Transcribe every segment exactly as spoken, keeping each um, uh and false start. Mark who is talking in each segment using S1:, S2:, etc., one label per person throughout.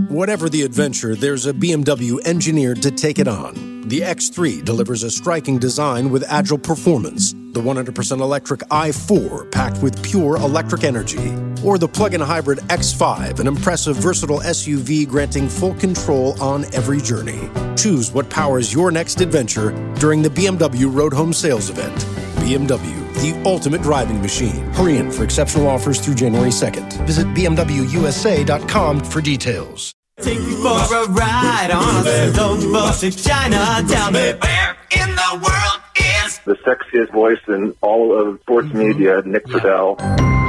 S1: Whatever the adventure, there's a B M W engineered to take it on. The X three delivers a striking design with agile performance. The one hundred percent electric i four, packed with pure electric energy. Or the plug-in hybrid X five, an impressive, versatile S U V granting full control on every journey. Choose what powers your next adventure during the B M W Road Home Sales Event. B M W, the ultimate driving machine. Hurry in for exceptional offers through January second. Visit b m w u s a dot com for details.
S2: Take you for a ride on a slow bus to China. Tell me where in the world is
S3: the sexiest voice in all of sports media, Nick Friedell.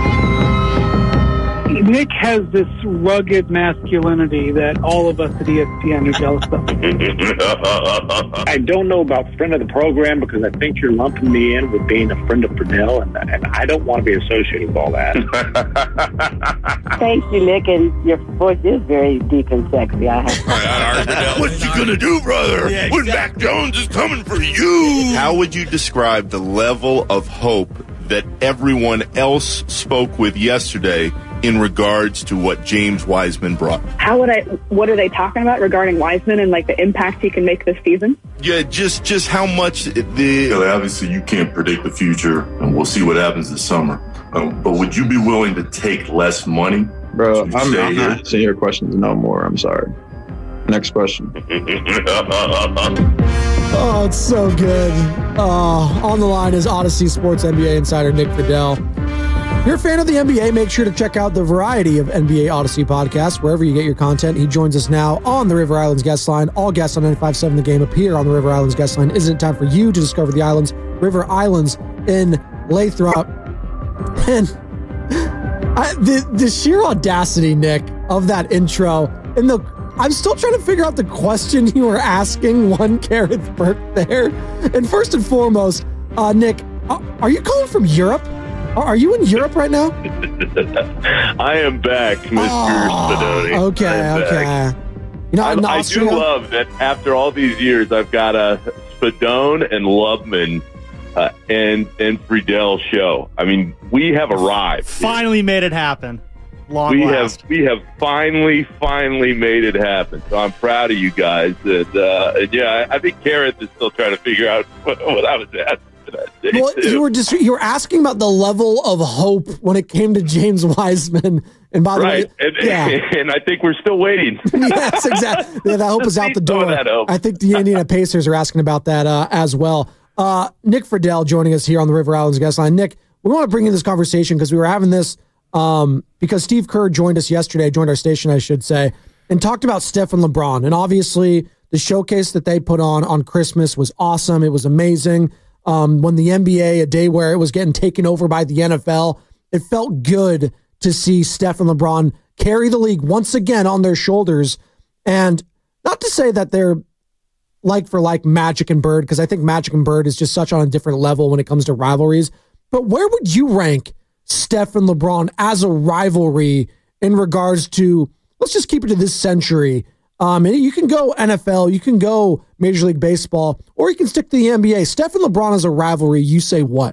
S4: Nick has this rugged masculinity that all of us at E S P N are jealous of.
S5: I don't know about friend of the program because I think you're lumping me in with being a friend of Friedell, and, and I don't want to be associated with all that.
S6: Thank you, Nick, and your voice is very deep and sexy. I have.
S7: What you gonna do, brother?
S2: Yeah,
S7: When
S2: exactly.
S7: Mac Jones is coming for you?
S8: How would you describe the level of hope that everyone else spoke with yesterday in regards to what James Wiseman brought?
S9: How would I, what are they talking about regarding Wiseman and like the impact he can make this season?
S8: Yeah, just just how much the...
S10: Obviously, you can't predict the future, and we'll see what happens this summer. Um, but would you be willing to take less money?
S11: Bro, I'm, I'm
S10: here?
S11: not answering your questions no more. I'm sorry. Next question.
S12: Oh, it's so good. Uh, on the line is Odyssey Sports N B A insider Nick Friedell. If you're a fan of the N B A, make sure to check out the variety of N B A Odyssey podcasts wherever you get your content. He joins us now on the River Islands guest line. All guests on ninety-five point seven The Game appear on the River Islands guest line. Isn't it time for you to discover the islands, River Islands in Lathrop? And I, the, the sheer audacity, Nick, of that intro, and the I'm still trying to figure out the question you were asking one Gareth Burke there. And first and foremost, uh, Nick, are you calling from Europe? Are you in Europe right now?
S13: I am back, Mister
S12: Oh,
S13: Spadoni.
S12: okay, okay.
S13: Back.
S12: You know,
S13: I,
S12: in
S13: I
S12: Austria,
S13: do love that after all these years, I've got a Spadone and Loveman uh, and and Friedell show. I mean, we have arrived.
S14: Finally made it happen. Long
S13: we
S14: last.
S13: have we have finally finally made it happen. So I'm proud of you guys. And, uh, and yeah, I, I think Gareth is still trying to figure out what, what I was asking that day.
S12: well,
S13: too.
S12: you were just you were asking about the level of hope when it came to James Wiseman. And by the
S13: right.
S12: way,
S13: and,
S12: yeah.
S13: and I think we're still waiting.
S12: Yes, exactly. Yeah, that hope is out the door. I think the Indiana Pacers are asking about that uh, as well. Uh, Nick Friedell joining us here on the River Islands guest line. Nick, we want to bring in this conversation because we were having this um, because Steve Kerr joined us yesterday, joined our station, I should say, and talked about Steph and LeBron. And obviously, the showcase that they put on on Christmas was awesome. It was amazing. Um, when the N B A, a day where it was getting taken over by the N F L, it felt good to see Steph and LeBron carry the league once again on their shoulders. And not to say that they're like for like Magic and Bird, because I think Magic and Bird is just such on a different level when it comes to rivalries. But where would you rank Steph and LeBron as a rivalry in regards to, let's just keep it to this century. Um, and you can go N F L, you can go Major League Baseball, or you can stick to the N B A. Steph and LeBron as a rivalry, you say what?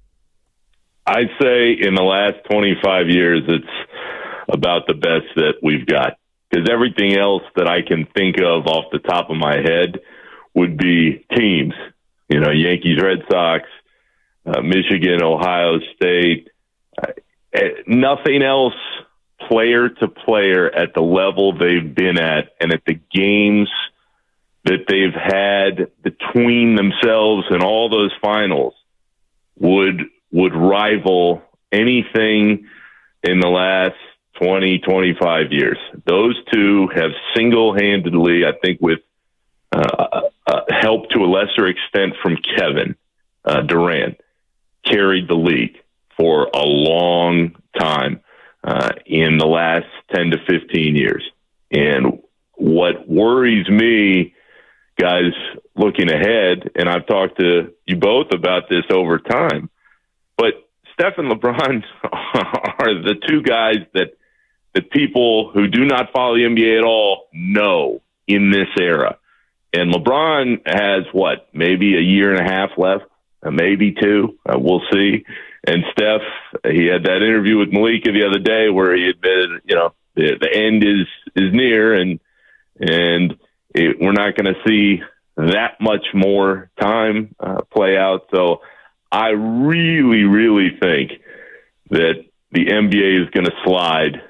S13: I'd say in the last twenty-five years, it's about the best that we've got. Because everything else that I can think of off the top of my head would be teams. You know, Yankees, Red Sox, uh, Michigan, Ohio State. Uh, nothing else player to player at the level they've been at and at the games that they've had between themselves and all those finals would would rival anything in the last twenty, twenty-five years. Those two have single-handedly, I think with uh, uh, help to a lesser extent from Kevin uh, Durant, carried the league for a long time uh, in the last ten to fifteen years. And what worries me, guys, looking ahead, and I've talked to you both about this over time, but Steph and LeBron are the two guys that that people who do not follow the N B A at all know in this era. And LeBron has, what, maybe a year and a half left, uh, maybe two. Uh, we'll see. And Steph, he had that interview with Malika the other day where he admitted, you know, the, the end is is near, and and it, we're not going to see that much more time uh, play out. So I really, really think that the N B A is going to slide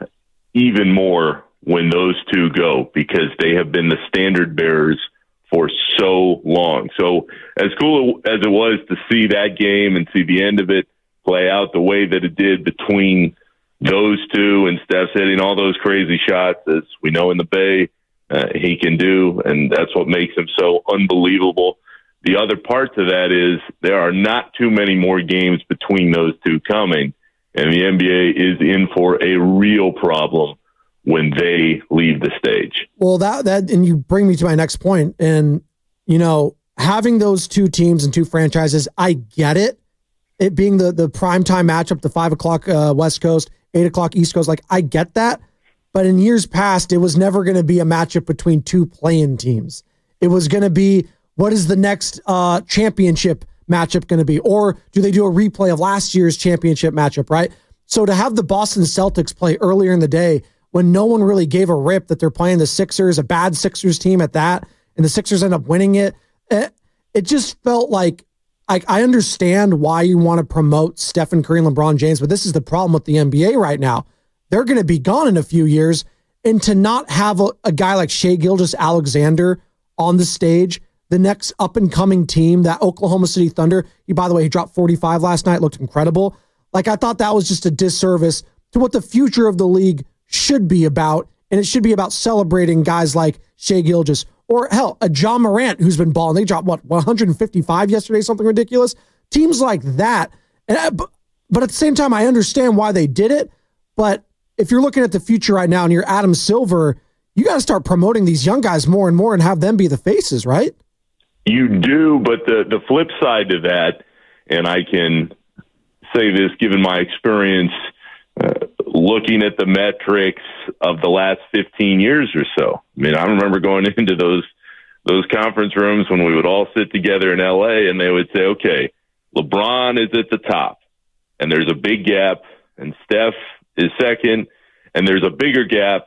S13: even more when those two go, because they have been the standard bearers for so long. So as cool as it was to see that game and see the end of it play out the way that it did between those two, and Steph's hitting all those crazy shots, as we know in the Bay uh, he can do, and that's what makes him so unbelievable. The other part to that is there are not too many more games between those two coming, and the N B A is in for a real problem when they leave the stage.
S12: Well, that that and you bring me to my next point. And, you know, having those two teams and two franchises, I get it. It being the, the primetime matchup, the five o'clock uh, West Coast, eight o'clock East Coast, like, I get that. But in years past, it was never going to be a matchup between two play-in teams. It was going to be, what is the next uh, championship matchup going to be? Or do they do a replay of last year's championship matchup, right? So to have the Boston Celtics play earlier in the day when no one really gave a rip that they're playing the Sixers, a bad Sixers team at that, and the Sixers end up winning it, it, it just felt like, I, I understand why you want to promote Stephen Curry and LeBron James, but this is the problem with the N B A right now. They're going to be gone in a few years, and to not have a, a guy like Shai Gilgeous-Alexander on the stage, the next up-and-coming team, that Oklahoma City Thunder, he, by the way, he dropped forty-five last night, looked incredible. Like, I thought that was just a disservice to what the future of the league should be about, and it should be about celebrating guys like Shai Gilgeous, or hell, a John Morant who's been balling. They dropped, what, one hundred fifty-five yesterday, something ridiculous? Teams like that. And I, but at the same time, I understand why they did it, but if you're looking at the future right now and you're Adam Silver, you got to start promoting these young guys more and more and have them be the faces, right?
S13: You do, but the, the flip side to that, and I can say this given my experience uh, looking at the metrics of the last fifteen years or so. I mean, I remember going into those those conference rooms when we would all sit together in L A, and they would say, okay, LeBron is at the top, and there's a big gap, and Steph is second, and there's a bigger gap,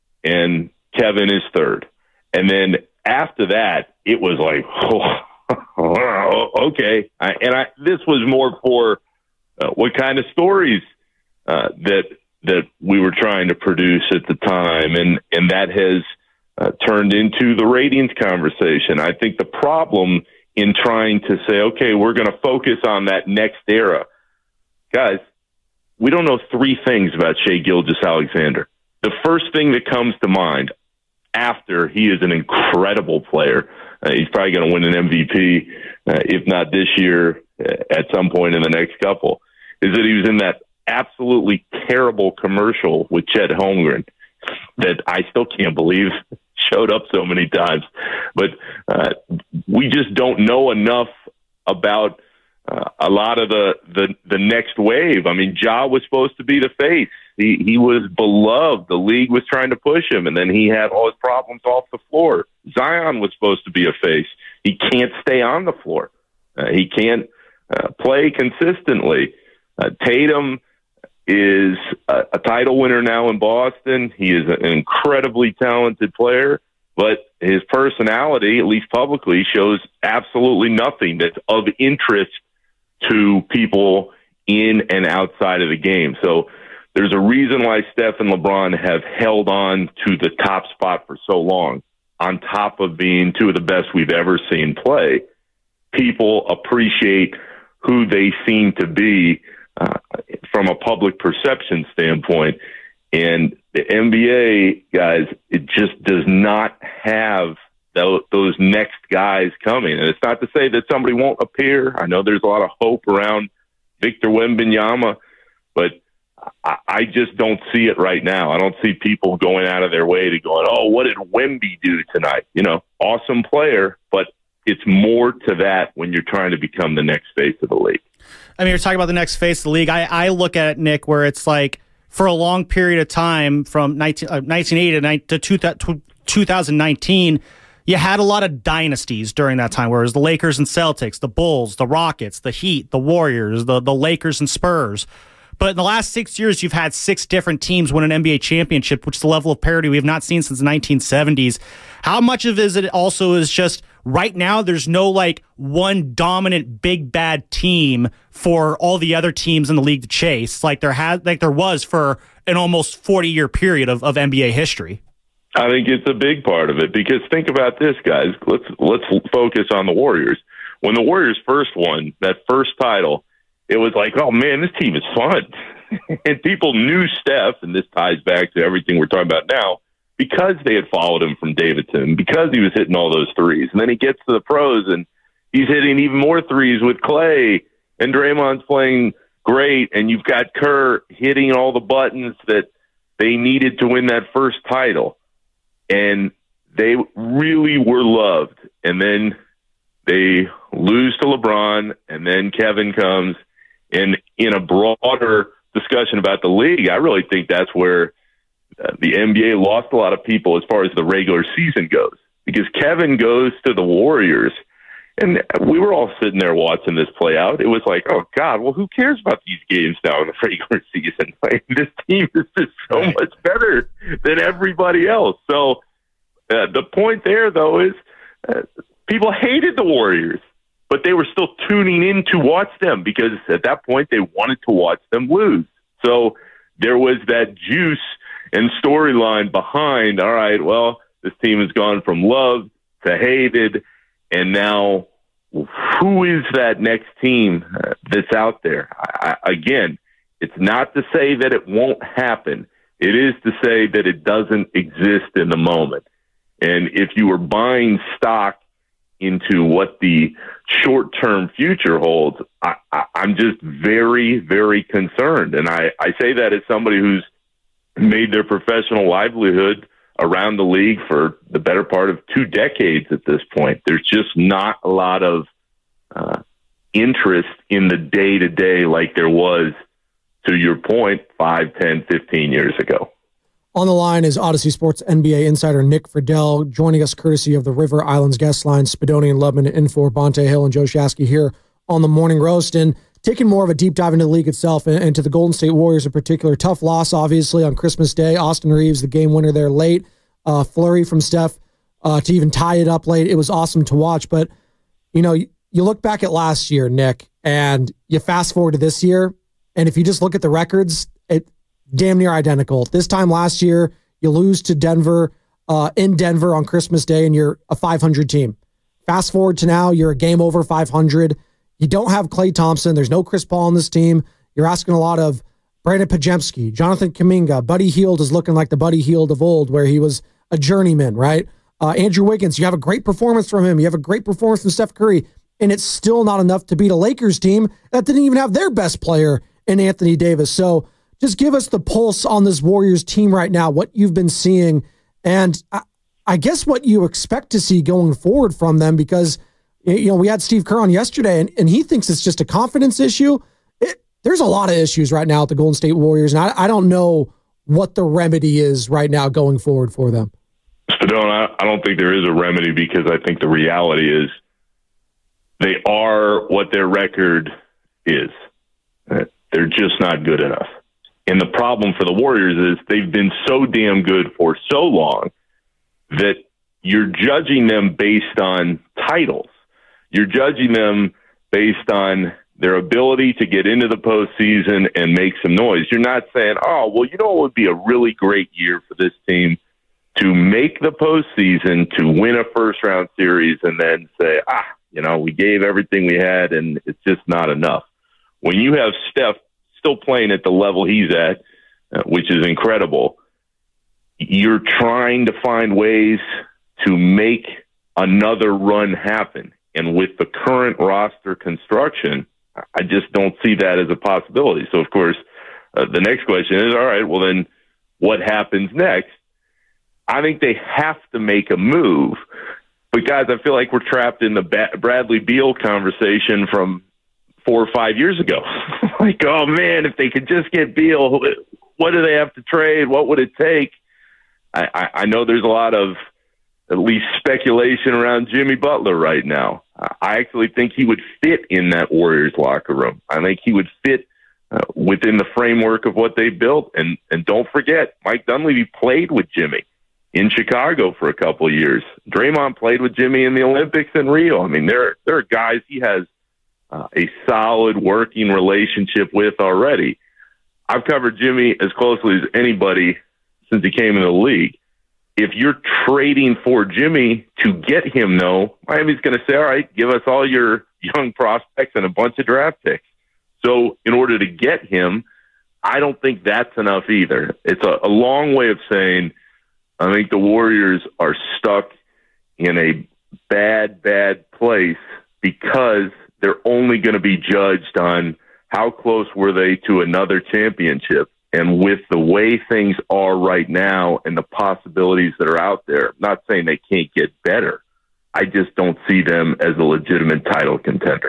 S13: and Kevin is third. And then after that, it was like, oh, okay. I, and I, this was more for uh, what kind of stories uh, that that we were trying to produce at the time, and and that has uh, turned into the ratings conversation. I think the problem in trying to say, okay, we're going to focus on that next era, guys, we don't know three things about Shai Gilgeous-Alexander. The first thing that comes to mind after he is an incredible player, uh, he's probably going to win an M V P, uh, if not this year, uh, at some point in the next couple, is that he was in that absolutely terrible commercial with Chet Holmgren that I still can't believe showed up so many times. But uh, we just don't know enough about uh, a lot of the, the, the next wave. I mean, Ja was supposed to be the face. He, he was beloved. The league was trying to push him, and then he had all his problems off the floor. Zion was supposed to be a face. He can't stay on the floor. Uh, he can't uh, play consistently. Uh, Tatum is a, a title winner now in Boston. He is an incredibly talented player, but his personality, at least publicly, shows absolutely nothing that's of interest to people in and outside of the game. So there's a reason why Steph and LeBron have held on to the top spot for so long, on top of being two of the best we've ever seen play. People appreciate who they seem to be uh, from a public perception standpoint. And the N B A, guys, it just does not have those, those next guys coming. And it's not to say that somebody won't appear. I know there's a lot of hope around Victor Wembanyama, but I just don't see it right now. I don't see people going out of their way to go, oh, what did Wemby do tonight? You know, awesome player, but it's more to that when you're trying to become the next face of the league.
S14: I mean, you're talking about the next face of the league. I, I look at it, Nick, where it's like for a long period of time from nineteen, uh, nineteen eighty to two thousand nineteen, you had a lot of dynasties during that time, where it was the Lakers and Celtics, the Bulls, the Rockets, the Heat, the Warriors, the, the Lakers and Spurs. But in the last six years, you've had six different teams win an N B A championship, which is the level of parity we have not seen since the nineteen seventies. How much of it also is just right now there's no like one dominant big bad team for all the other teams in the league to chase, like there has like there was for an almost forty-year period of, of N B A history?
S13: I think it's a big part of it because think about this, guys. Let's let's focus on the Warriors. When the Warriors first won that first title, it was like, oh, man, this team is fun. And people knew Steph, and this ties back to everything we're talking about now, because they had followed him from Davidson, because he was hitting all those threes. And then he gets to the pros, and he's hitting even more threes with Clay, and Draymond's playing great, and you've got Kerr hitting all the buttons that they needed to win that first title. And they really were loved. And then they lose to LeBron, and then Kevin comes. And in a broader discussion about the league, I really think that's where uh, the N B A lost a lot of people as far as the regular season goes. Because Kevin goes to the Warriors, and we were all sitting there watching this play out. It was like, oh, God, well, who cares about these games now in the regular season? Like, this team is just so right. much better than everybody else. So uh, the point there, though, is uh, people hated the Warriors, but they were still tuning in to watch them because at that point they wanted to watch them lose. So there was that juice and storyline behind, all right, well, this team has gone from loved to hated, and now who is that next team that's out there? I, I, again, it's not to say that it won't happen. It is to say that it doesn't exist in the moment. And if you were buying stock into what the short-term future holds, I, I, I'm just very, very concerned. And I, I say that as somebody who's made their professional livelihood around the league for the better part of two decades at this point. There's just not a lot of uh, interest in the day-to-day like there was, to your point, five, ten, fifteen years ago.
S12: On the line is Odyssey Sports N B A insider Nick Friedell, joining us courtesy of the River Islands guest line. Spadoni and Lubman in for Bonte Hill and Joe Shasky here on the Morning Roast. And taking more of a deep dive into the league itself and, and to the Golden State Warriors in particular. Tough loss, obviously, on Christmas Day. Austin Reeves, the game winner there late. Uh, flurry from Steph uh, to even tie it up late. It was awesome to watch. But, you know, you, you look back at last year, Nick, and you fast forward to this year, and if you just look at the records, it damn near identical. This time last year, you lose to Denver uh, in Denver on Christmas Day, and you're a five hundred team. Fast forward to now, you're a game over five hundred. You don't have Klay Thompson. There's no Chris Paul on this team. You're asking a lot of Brandon Pajemski, Jonathan Kuminga. Buddy Hield is looking like the Buddy Hield of old, where he was a journeyman, right? Uh, Andrew Wiggins, you have a great performance from him. You have a great performance from Steph Curry, and it's still not enough to beat a Lakers team that didn't even have their best player in Anthony Davis. So just give us the pulse on this Warriors team right now, what you've been seeing, and I, I guess what you expect to see going forward from them, because you know we had Steve Kerr on yesterday, and, and he thinks it's just a confidence issue. It, there's a lot of issues right now at the Golden State Warriors, and I, I don't know what the remedy is right now going forward for them.
S13: Spadone, I don't think there is a remedy, because I think the reality is they are what their record is. They're just not good enough. And the problem for the Warriors is they've been so damn good for so long that you're judging them based on titles. You're judging them based on their ability to get into the postseason and make some noise. You're not saying, oh, well, you know what would be a really great year for this team? To make the postseason, to win a first-round series, and then say, ah, you know, we gave everything we had, and it's just not enough. When you have Steph still playing at the level he's at, uh, which is incredible, you're trying to find ways to make another run happen. And with the current roster construction, I just don't see that as a possibility. So, of course, uh, the next question is, all right, well, then what happens next? I think they have to make a move. But, guys, I feel like we're trapped in the ba- Bradley Beal conversation from four or five years ago. Like, oh, man, if they could just get Beal, what do they have to trade? What would it take? I, I, I know there's a lot of at least speculation around Jimmy Butler right now. I actually think he would fit in that Warriors locker room. I think he would fit uh, within the framework of what they built. And, and don't forget, Mike Dunleavy played with Jimmy in Chicago for a couple of years. Draymond played with Jimmy in the Olympics in Rio. I mean, there, there are guys he has uh, a solid working relationship with already. I've covered Jimmy as closely as anybody since he came into the league. If you're trading for Jimmy to get him, though, Miami's going to say, all right, give us all your young prospects and a bunch of draft picks. So in order to get him, I don't think that's enough either. It's a, a long way of saying I think the Warriors are stuck in a bad, bad place because they're only going to be judged on how close were they to another championship. And with the way things are right now and the possibilities that are out there, I'm not saying they can't get better. I just don't see them as a legitimate title contender.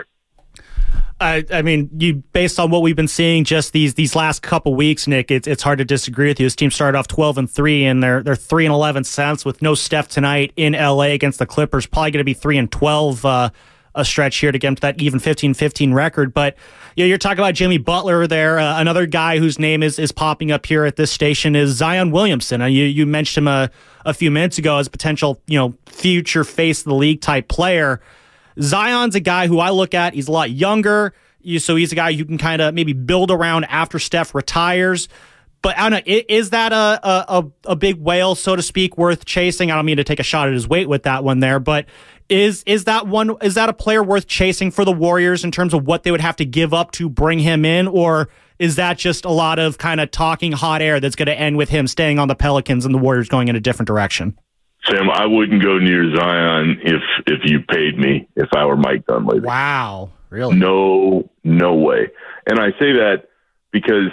S14: I, I mean, you based on what we've been seeing just these these last couple weeks, Nick, it's it's hard to disagree with you. This team started off twelve and three, and they're they're three and eleven since, with no Steph tonight in L A against the Clippers. Probably going to be three and twelve uh, a stretch here to get them to that even fifteen fifteen record. But you know, you're talking about Jimmy Butler there. Uh, another guy whose name is is popping up here at this station is Zion Williamson. Uh, you you mentioned him a a few minutes ago as a potential you know future face of the league type player. Zion's a guy who I look at, he's a lot younger, so he's a guy you can kind of maybe build around after Steph retires. But I don't know, is that a, a, a big whale, so to speak, worth chasing? I don't mean to take a shot at his weight with that one there, but is is that one is that a player worth chasing for the Warriors in terms of what they would have to give up to bring him in? Or is that just a lot of kind of talking hot air that's going to end with him staying on the Pelicans and the Warriors going in a different direction?
S13: Sam, I wouldn't go near Zion if if you paid me, if I were Mike Dunleavy.
S14: Wow. Really?
S13: No, no way. And I say that because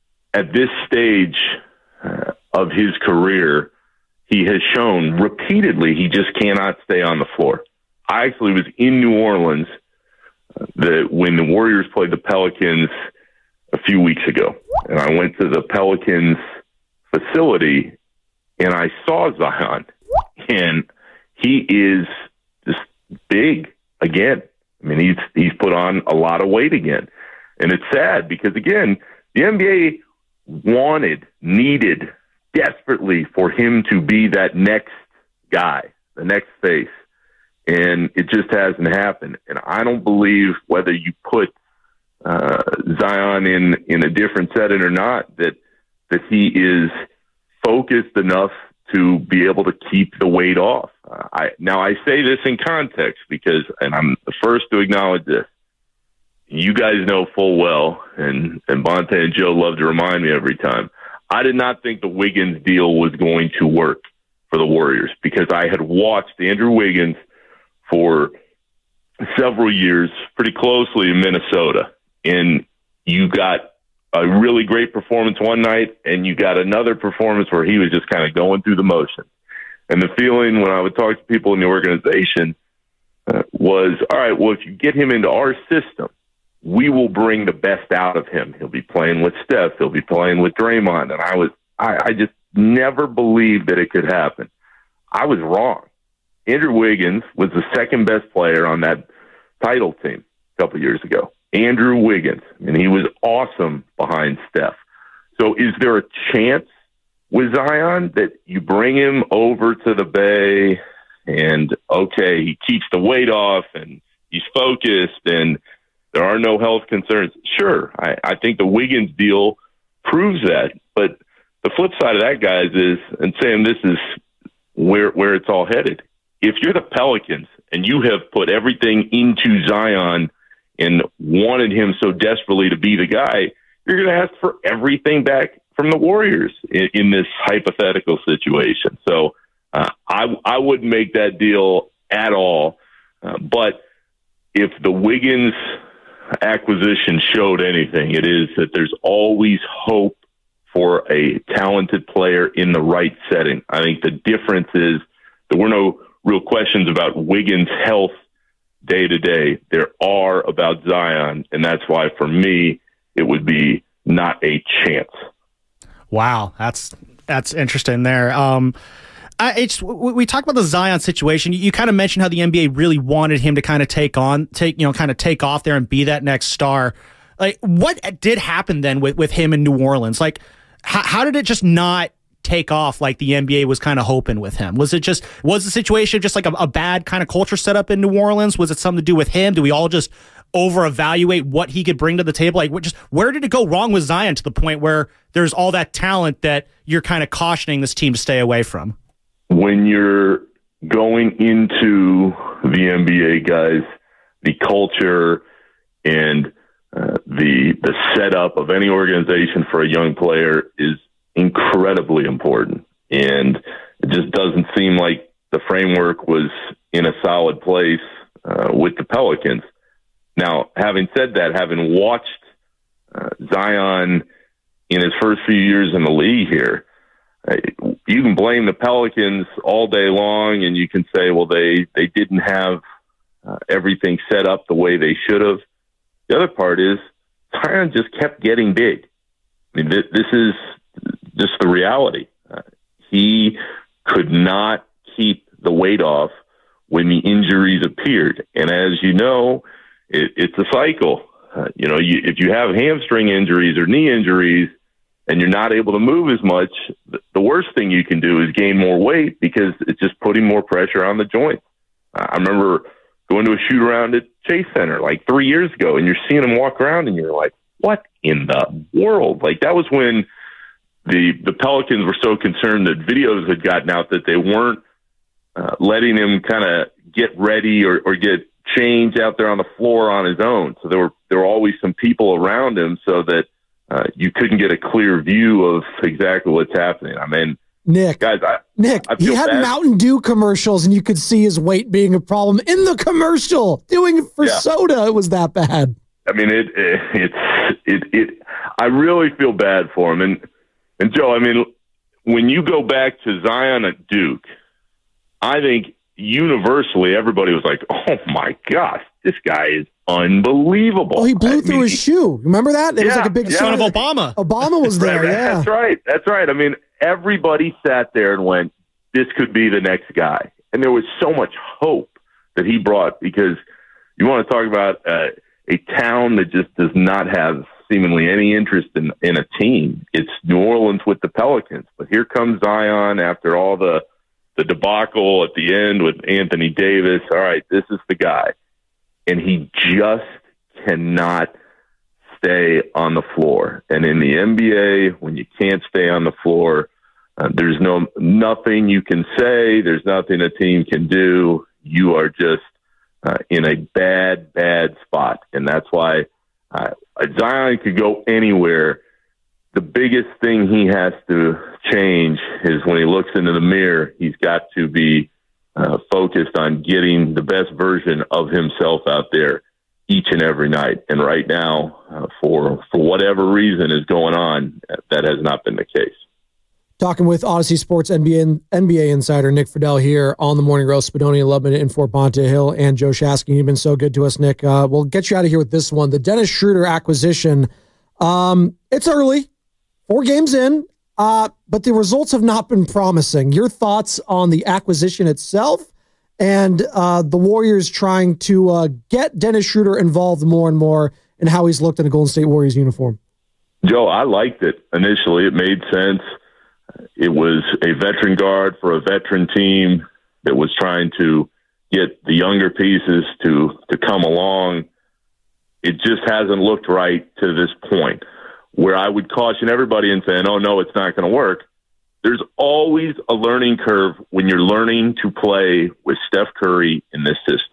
S13: at this stage uh, of his career, he has shown repeatedly he just cannot stay on the floor. I actually was in New Orleans uh, the, when the Warriors played the Pelicans a few weeks ago. And I went to the Pelicans facility, and I saw Zion. And he is just big again. I mean, he's he's put on a lot of weight again. And it's sad because, again, the N B A wanted, needed desperately for him to be that next guy, the next face. And it just hasn't happened. And I don't believe whether you put uh, Zion in, in a different setting or not, that that he is focused enough to be able to keep the weight off. Uh, I now I say this in context because, and I'm the first to acknowledge this, you guys know full well, and, and Bonta and Joe love to remind me every time, I did not think the Wiggins deal was going to work for the Warriors because I had watched Andrew Wiggins for several years pretty closely in Minnesota, and you got a really great performance one night, and you got another performance where he was just kind of going through the motion. And the feeling when I would talk to people in the organization uh, was, all right, well, if you get him into our system, we will bring the best out of him. He'll be playing with Steph. He'll be playing with Draymond. And I was, I, I just never believed that it could happen. I was wrong. Andrew Wiggins was the second best player on that title team a couple years ago. Andrew Wiggins, and he was awesome behind Steph. So is there a chance with Zion that you bring him over to the Bay and, okay, he keeps the weight off and he's focused and there are no health concerns? Sure, I, I think the Wiggins deal proves that. But the flip side of that, guys, is, and Sam, this is where where it's all headed. If you're the Pelicans and you have put everything into Zion and wanted him so desperately to be the guy, you're going to ask for everything back from the Warriors in, in this hypothetical situation. So uh, I, I wouldn't make that deal at all. Uh, but if the Wiggins acquisition showed anything, it is that there's always hope for a talented player in the right setting. I think the difference is there were no real questions about Wiggins' health day to day. There are about Zion, and that's why for me it would be not a chance.
S14: Wow, that's that's interesting there. Um, I it's, we talk about the Zion situation. You, you kind of mentioned how the N B A really wanted him to kind of take on, take you know, kind of take off there and be that next star. Like, what did happen then with, with him in New Orleans? Like, how, how did it just not take off like the N B A was kind of hoping with him? Was it just, was the situation just like a, a bad kind of culture set up in New Orleans? Was it something to do with him? Do we all just over evaluate what he could bring to the table? Like, what just, where did it go wrong with Zion to the point where there's all that talent that you're kind of cautioning this team to stay away from?
S13: When you're going into the N B A, guys, the culture and uh, the the setup of any organization for a young player is incredibly important. And it just doesn't seem like the framework was in a solid place uh, with the Pelicans. Now, having said that, having watched uh, Zion in his first few years in the league here, uh, you can blame the Pelicans all day long, and you can say, well, they, they didn't have uh, everything set up the way they should have. The other part is Zion just kept getting big. I mean, th- this is just the reality. Uh, he could not keep the weight off when the injuries appeared. And as you know, it, it's a cycle. Uh, you know, you, if you have hamstring injuries or knee injuries and you're not able to move as much, the worst thing you can do is gain more weight because it's just putting more pressure on the joint. Uh, I remember going to a shoot around at Chase Center like three years ago, and you're seeing him walk around and you're like, what in the world? Like, that was when the the Pelicans were so concerned that videos had gotten out that they weren't uh, letting him kind of get ready or, or get changed out there on the floor on his own. So there were there were always some people around him so that uh, you couldn't get a clear view of exactly what's happening. I mean,
S12: Nick,
S13: guys, I,
S12: Nick,
S13: I
S12: he had
S13: bad.
S12: Mountain Dew commercials, and you could see his weight being a problem in the commercial. Doing it for
S13: Yeah.
S12: soda, it was that bad.
S13: I mean, it, it it's it it. I really feel bad for him, and and Joe, I mean, when you go back to Zion at Duke, I think universally everybody was like, "Oh my gosh, this guy is unbelievable."
S12: Oh, he blew
S13: I
S12: through
S13: mean,
S12: his shoe. Remember that? It was
S13: Yeah,
S12: like a big
S13: yeah.
S12: son
S14: Son of Obama.
S12: Obama was there.
S13: Right,
S12: Yeah,
S13: That's right. That's right. I mean, everybody sat there and went, this could be the next guy. And there was so much hope that he brought, because you want to talk about uh, a town that just does not have seemingly any interest in, in a team. It's New Orleans with the Pelicans. But here comes Zion after all the, the debacle at the end with Anthony Davis. All right, this is the guy. And he just cannot stay on the floor. And in the N B A, when you can't stay on the floor, uh, there's no nothing you can say. There's nothing a team can do. You are just uh, in a bad, bad spot. And that's why uh, Zion could go anywhere. The biggest thing he has to change is when he looks into the mirror, he's got to be uh, focused on getting the best version of himself out there each and every night. And right now, uh, for for whatever reason is going on, that has not been the case.
S12: Talking with Odyssey Sports N B A N B A insider Nick Friedel here on the Morning Roast. Spadoni, Lubman in Fort Ponte Hill, and Joe Shasky. You've been so good to us, Nick. Uh, we'll get you out of here with this one. The Dennis Schroeder acquisition. Um, it's early, four games in, uh, but the results have not been promising. Your thoughts on the acquisition itself and uh, the Warriors trying to uh, get Dennis Schroeder involved more and more in how he's looked in a Golden State Warriors uniform?
S13: Joe, I liked it initially. It made sense. It was a veteran guard for a veteran team that was trying to get the younger pieces to, to come along. It just hasn't looked right to this point, where I would caution everybody in saying, oh, no, it's not going to work. There's always a learning curve when you're learning to play with Steph Curry in this system.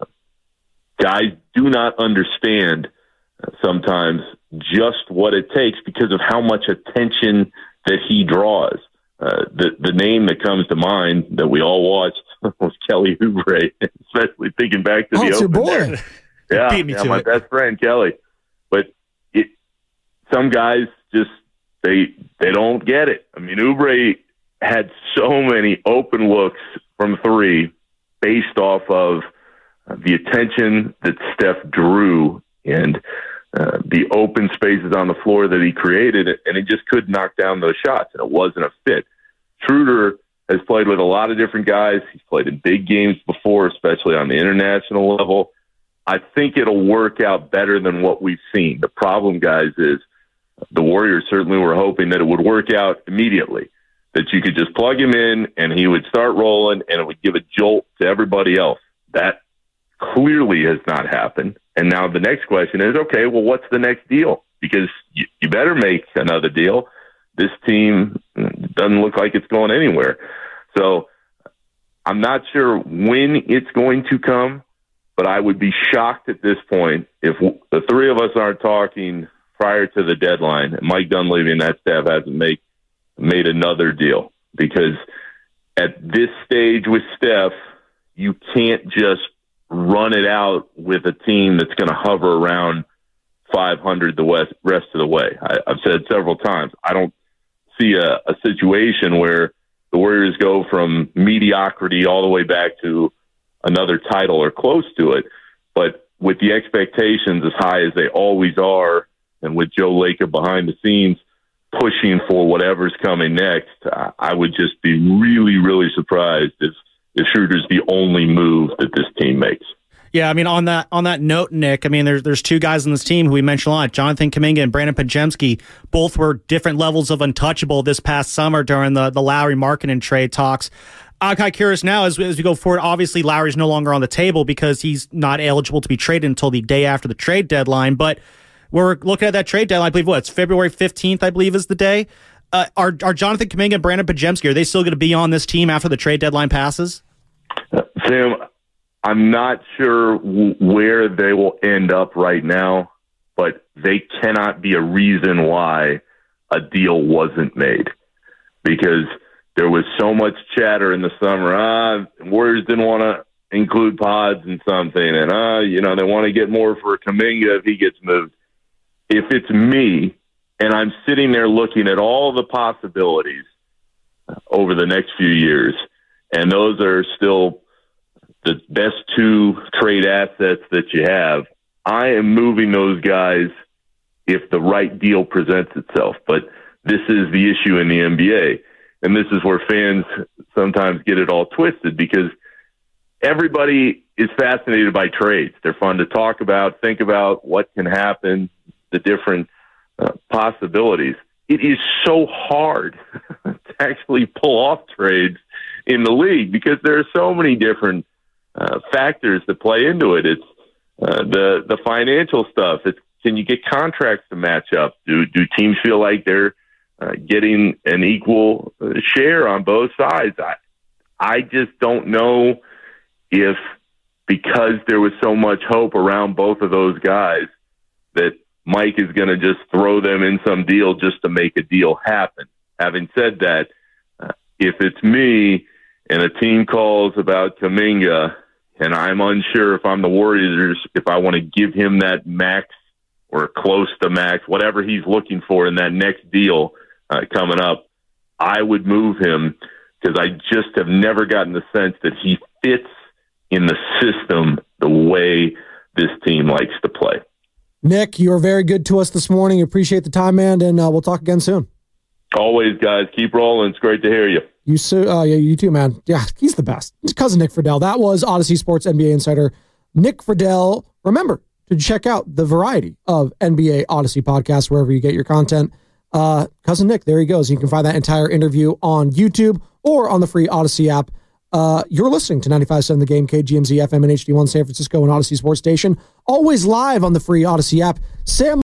S13: Guys do not understand sometimes just what it takes because of how much attention that he draws. Uh, the the name that comes to mind that we all watched was Kelly Oubre, especially thinking back to
S12: oh,
S13: the
S12: it's
S13: open
S12: your boy.
S13: there. Yeah,
S14: Beat me
S13: yeah
S14: to
S13: my
S14: it.
S13: best friend Kelly. But it, some guys just they they don't get it. I mean, Oubre had so many open looks from three based off of uh, the attention that Steph drew and uh, the open spaces on the floor that he created, and he just couldn't knock down those shots, and it wasn't a fit. Schroeder has played with a lot of different guys. He's played in big games before, especially on the international level. I think it'll work out better than what we've seen. The problem, guys, is the Warriors certainly were hoping that it would work out immediately, that you could just plug him in and he would start rolling and it would give a jolt to everybody else. That clearly has not happened. And now the next question is, okay, well, what's the next deal? Because you, you better make another deal. This team doesn't look like it's going anywhere. So I'm not sure when it's going to come, but I would be shocked at this point if the three of us aren't talking prior to the deadline and Mike Dunleavy and that staff hasn't made, made another deal. Because at this stage with Steph, you can't just run it out with a team that's going to hover around five hundred the west, rest of the way. I, I've said several times, I don't see a, a situation where the Warriors go from mediocrity all the way back to another title or close to it. But with the expectations as high as they always are, and with Joe Lacob behind the scenes pushing for whatever's coming next, I would just be really, really surprised if, if Schroeder's the only move that this team makes.
S14: Yeah, I mean, on that on that note, Nick, I mean, there's there's two guys on this team who we mentioned a lot, Jonathan Kuminga and Brandon Podziemski. Both were different levels of untouchable this past summer during the, the Lowry marketing trade talks. I'm kind of curious now as, as we go forward. Obviously, Lowry's no longer on the table because he's not eligible to be traded until the day after the trade deadline. But we're looking at that trade deadline. I believe what it's February fifteenth, I believe, is the day. Uh, are are Jonathan Kuminga and Brandon Podziemski, are they still going to be on this team after the trade deadline passes?
S13: Uh, Sam, I'm not sure w- where they will end up right now, but they cannot be a reason why a deal wasn't made, because there was so much chatter in the summer. Ah, Warriors didn't want to include Pods in something, and ah, you know, they want to get more for Kuminga if he gets moved. If it's me and I'm sitting there looking at all the possibilities over the next few years, and those are still the best two trade assets that you have, I am moving those guys if the right deal presents itself. But this is the issue in the N B A. And this is where fans sometimes get it all twisted, because everybody is fascinated by trades. They're fun to talk about, think about what can happen, the different uh, possibilities. It is so hard to actually pull off trades in the league because there are so many different uh, factors that play into it. It's uh, the the financial stuff. It's, can you get contracts to match up? Do do teams feel like they're uh, getting an equal uh, share on both sides? I I just don't know if, because there was so much hope around both of those guys, that Mike is going to just throw them in some deal just to make a deal happen. Having said that, uh, if it's me and a team calls about Kuminga and I'm unsure if I'm the Warriors, if I want to give him that max or close to max, whatever he's looking for in that next deal uh, coming up, I would move him, because I just have never gotten the sense that he fits in the system the way this team likes to play.
S12: Nick, you are very good to us this morning. Appreciate the time, man, and uh, we'll talk again soon.
S13: Always, guys. Keep rolling. It's great to hear you.
S12: You, uh, yeah, you too, man. Yeah, he's the best. His cousin Nick Friedel. That was Odyssey Sports N B A insider Nick Friedel. Remember to check out the variety of N B A Odyssey podcasts wherever you get your content. Uh, cousin Nick, there he goes. You can find that entire interview on YouTube or on the free Odyssey app. Uh, you're listening to ninety-five point seven The Game, K G M Z F M and H D one San Francisco and Odyssey Sports Station. Always live on the free Odyssey app. Sam